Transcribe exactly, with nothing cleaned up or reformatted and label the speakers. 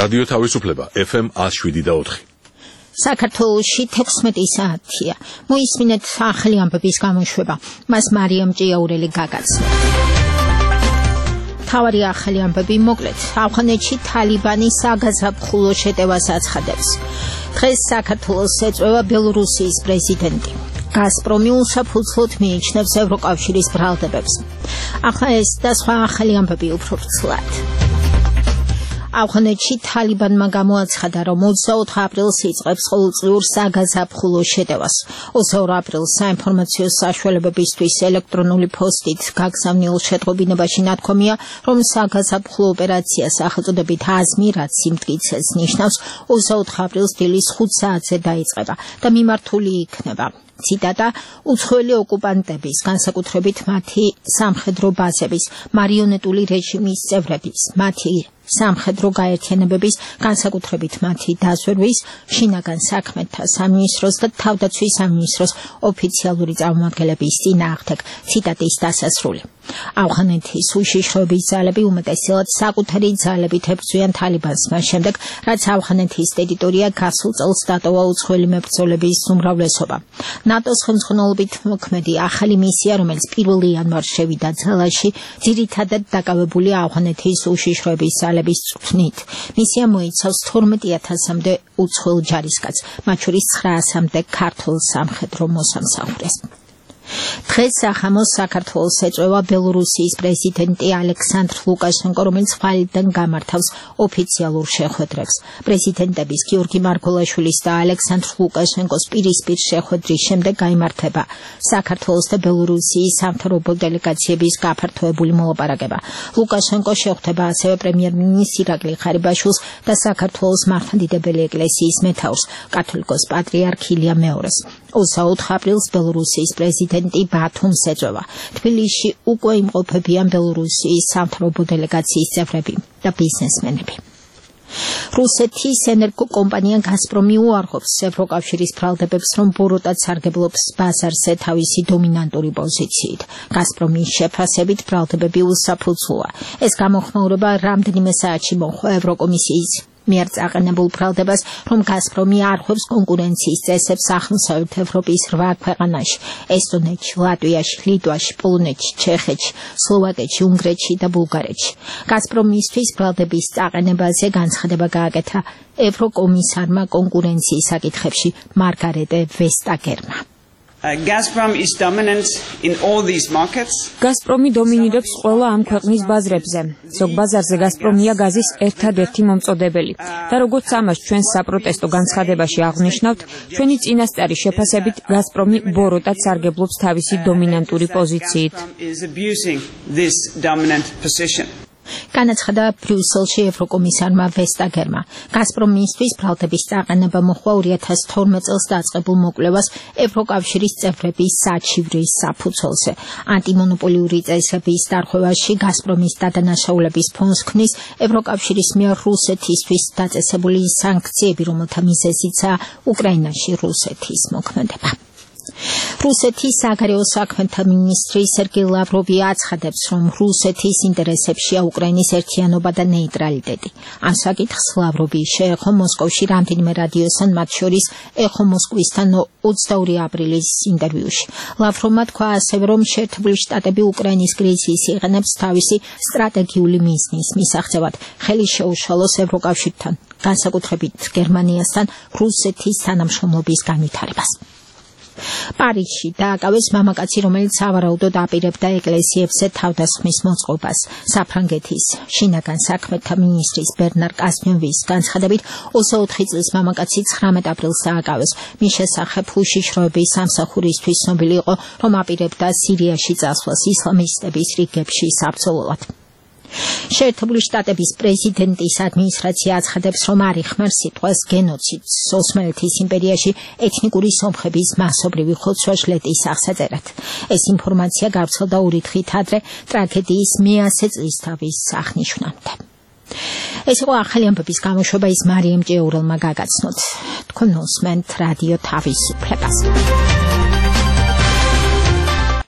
Speaker 1: რადიო თავისუფლება F M one oh seven და four.
Speaker 2: საქართველოში თექვსმეტი საათია. მოისმინეთ ახალი ამბების გამოშვება. მას მარიამ ჭიაურელი გაგაცნო. თავარი ახალი ამბები მოკლედ. ავღანეთში თალიბანი საგაზაფხულო შეტევას აცხადებს. დღეს საქართველოს ეწვევა ბელორუსიის პრეზიდენტი. გაზპრომი უსაფუძვლოდ მიიჩნევს ევროკავშირის ბრალდებებს. ახლა ეს და სხვა ახალი ამბები უფრო ფრთლად. ავღანეთში თალიბანმა გამოაცხადა, რომ ოცდაოთხ აპრილს იწყებს ყოველწლიურ საგაზაფხულო შეტევას. ოცდაორ აპრილს საინფორმაციო საშუალებებისთვის ელექტრონული პოსტით გაგზავნილ შეტყობინებაში ნათქვამია, რომ საგაზაფხულო ოპერაცია სახელწოდებით აზმი, რაც სიმტკიცეს ნიშნავს, ოცდაოთხ აპრილს დილის ხუთ საათზე დაიწყება და მიმართული იქნება. ციტატა უცხოელი ოკუპანტების, განსაკუთრებით მათი სამხედრო ბაზების, მარიონეტული რეჟიმის წევრების, მათი სამხედრო გაერთიანებების, განსაკუთრებით მათი დაზვერვის, შინაგან საქმეთა სამინისტროს და თავდაცვის სამინისტროს ოფიციალური წარმომადგენლების წინააღმდეგ. ციტატის დასასრული. ავღანეთის უშიშროების ძალები უმეტესად საკუთარი ძალებით ებრძვიან თალიბანს მას შემდეგ, რაც ავღანეთის ტერიტორია გასულ წელს დატოვა უცხოელი მებრძოლების უმრავლესობა. ნატოს ხელმძღვანელობით მოქმედი ახალი მისია, რომელიც პირველი იანვარს შევიდა ძალაში, ძირითადად დაკავებულია ავღანეთის უშიშროების ძალების წვრთნით. მისია მოიცავს თორმეტი ათასამდე უცხოელ ჯარისკაცს, მათ შორის ცხრა ასამდე ქართულ სამხედრო მოსამსახურეს. დღეს სახამოს საქართველოს ეწვევა ბელორუსიის პრეზიდენტი ალექსანდრ ლუკაშენკო, რომელიც ხვალიდან გამართავს ოფიციალურ შეხვედრებს. პრეზიდენტების გიორგი მარგველაშვილის და ალექსანდრ ლუკაშენკოს პირისპირ შეხვედრის შემდეგ გაიმართება საქართველოს და ბელორუსიის სამთავრობო დელეგაციების გაფართოებული მოლაპარაკება. ლუკაშენკო შეხვდება ასევე პრემიერ-მინისტრ ირაკლი ხარიბაშვილს და საქართველოს მართლმადიდებელი ეკლესიის მეთაურს, კათოლიკოს პატრიარქ ილია მეორეს. ოცდაოთხ აპრილს ბელორუსიის პრეზიდენტი ბათუმს ეწვევა. თბილისში უკვე იმყოფებიან ბელორუსიის სამთავრობო დელეგაციის წევრები და ბიზნესმენები. რუსეთის ენერგოკომპანია გაზპრომი უარყოფს ევროკავშირის ბრალდებებს, რომ ბოროტად სარგებლობს ბაზარზე თავისი დომინანტური პოზიციით. გაზპრომის შეფასებით ბრალდებები უსაფუძვლოა. ეს გამოხმაურება რამდენიმე საათში მოჰყვა ევროკომისიის მიერ წაყენებულ ბრალდებას, რომ გაზპრომი არ ხვევს კონკურენციის წესებს აღმოსავლეთ ევროპის რვა ქვეყანაში: ესტონეთში, ლატვიაში, ლიტვაში, პოლონეთში, ჩეხეთში, სლოვაკეთში, უნგრეთში და ბულგარეთში. გაზპრომისთვის ბრალდების წაყენებაზე განცხადება გააკეთა ევროკომისარმა კონკურენციის საკითხებში მარგარეტე ვესტაგერმა.
Speaker 3: Gazprom is dominant in all these markets.
Speaker 4: Gazpromi dominირებს ყველა ამ ქვეყნის ბაზრებზე. ზოგ ბაზარზე Gazpromia გაზის ერთადერთი მომწოდებელი. და როგორც ამას ჩვენ საპროტესტო განცხადებაში აღნიშნავთ, ჩვენი წინასწარი შეფასებით Gazpromi ბოროტად სარგებლობს თავისი დომინანტური პოზიციით.
Speaker 2: განაცხადა ბრიუსელში ევროკომისარმა ვესტაგერმა. გაზპრომისთვის ბრალდების წაყენება მოჰყვა ორი ათას თორმეტ წელს დაწყებულ მოკვლევას ევროკავშირის წევრების საჩივრის საფუძველზე. ანტიმონოპოლიური წესების დარღვევაში გაზპრომის დადანაშაულების ფონს ქმნის ევროკავშირის მიერ რუსეთისთვის დაწესებული სანქციები, რომელთა მიზეზიცაა უკრაინაში რუსეთის მოქმედება. რუსეთის საგარეო საქმეთა მინისტრი სერგეი ლავროვი აცხადებს, რომ რუსეთის ინტერესებშია უკრაინის ერთიანობა და ნეიტრალიტეტი. ამ საკითხს ლავროვი შეეხო მოსკოვში რამდენიმე რადიოსთან, მათ შორის ეხო მოსკოვისთან ოცდაორი აპრილის ინტერვიუში. ლავროვმა თქვა ასევე, რომ შეერთებული შტატები უკრაინის კრიზისს იყენებს თავისი სტრატეგიული მიზნის მისაღწევად, ხელი შეუშალოს ევროკავშირთან, განსაკუთრებით გერმანიასთან რუსეთის თანამშრომლობის განვითარებას. პარიზში დააკავეს მამაკაცი, რომელიც სავარაუდოდ აპირებდა ეკლესიებზე თავდასხმის მოწყობას. საფრანგეთის შინაგან საქმეთა მინისტრის ბერნარ კაზნიოვის განცხადებით, ოცდაოთხი წლის მამაკაცი ცხრამეტ აპრილს დააკავეს. მის შესახებ უშიშროების სამსახურისთვის ცნობილი იყო, რომ აპირებდა სირიაში წასვლას ისლამისტების რიგებში საბრძოლველად. შეერთებული შტატების პრეზიდენტის ადმინისტრაცია აცხადებს, რომ არ იხმარს სიტყვას გენოციდს ოსმალეთის იმპერიაში ეთნიკური სომხების მასობრივი ხოცვა-ჟლეტის აღსაწერად. ეს ინფორმაცია გავრცელდა ორი დღით ადრე ტრაგედიის მეათე წლისთავის აღნიშვნამდე. ეს იყო ახალი ამბების გამოშვება, ის მარიამ ჭიაურელმა გაგაცნოთ. თქვენ უსმენთ რადიო თავისუფლებას.